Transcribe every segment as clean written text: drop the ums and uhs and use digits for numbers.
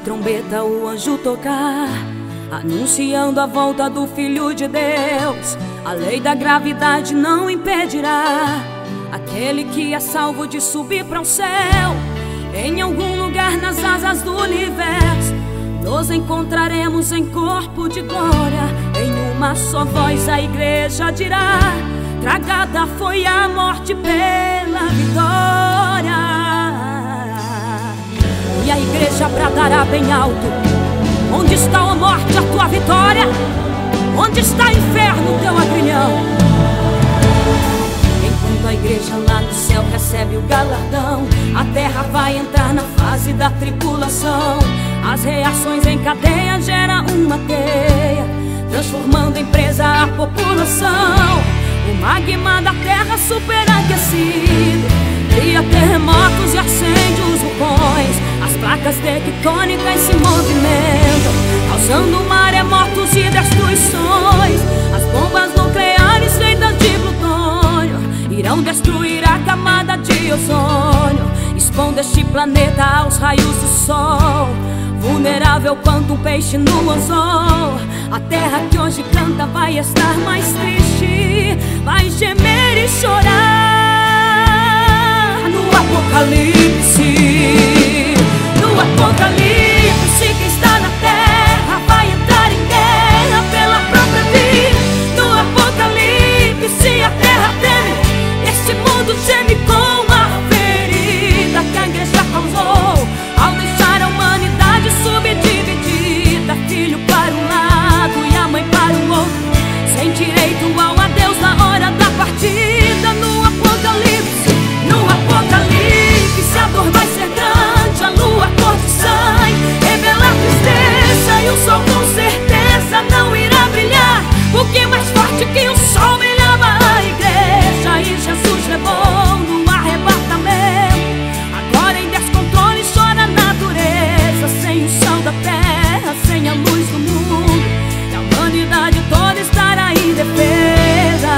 trombeta o anjo tocar, anunciando a volta do Filho de Deus. A lei da gravidade não impedirá aquele que é salvo de subir para o céu. Em algum lugar nas asas do universo nos encontraremos em corpo de glória. Em uma só voz a igreja dirá: tragada foi a morte pela vitória. E a igreja bradará bem alto: onde está, ó morte, a tua vitória? Onde está, inferno, teu agrilhão? Enquanto a igreja lá no céu recebe o galardão, a terra vai entrar na fase da tribulação. As reações em cadeia geram uma teia, transformando em presa a população. O magma da terra superaquecido cria terremotos e acende os vulcões. As placas tectônicas se movimentam, causando maremotos e destruições. As bombas nucleares feitas de plutônio irão destruir a camada de ozônio, expondo este planeta aos raios do sol. Vulnerável quanto um peixe no anzol, a terra que hoje canta vai estar mais triste, vai gemer e chorar no Apocalipse. No Apocalipse, quem está na terra vai entrar em guerra pela própria vida. No Apocalipse, a terra treme, este mundo geme com a ferida que a igreja causou ao deixar a humanidade subdividida. Filho para um lado e a mãe para o outro, sem direito ao adeus na hora da partida. No Apocalipse, a dor vai ser grande, a lua cor de sangue revela a tristeza, e o sol com certeza não irá brilhar, porque mais forte que o sol brilhava a igreja. E Jesus levou no arrebatamento. Agora em descontrole chora a natureza, sem o chão da terra, sem a luz do mundo, e a humanidade toda estará indefesa.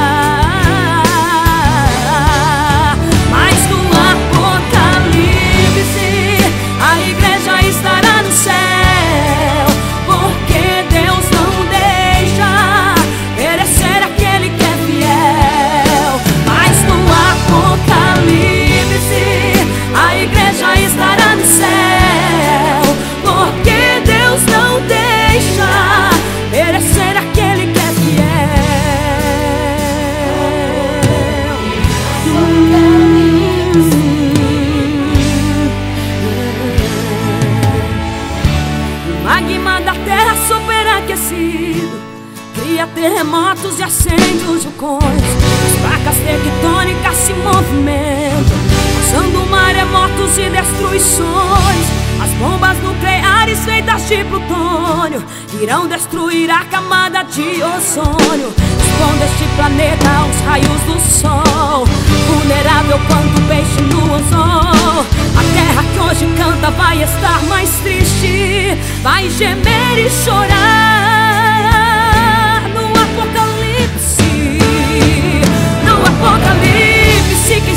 Cria terremotos e acende os vulcões. As placas tectônicas se movimentam, causando maremotos e destruições. As bombas nucleares feitas de plutônio irão destruir a camada de ozônio, expondo este planeta aos raios do sol. Vulnerável quanto um peixe no anzol, a terra que hoje canta vai estar mais triste, vai gemer e chorar no Apocalipse. No Apocalipse, que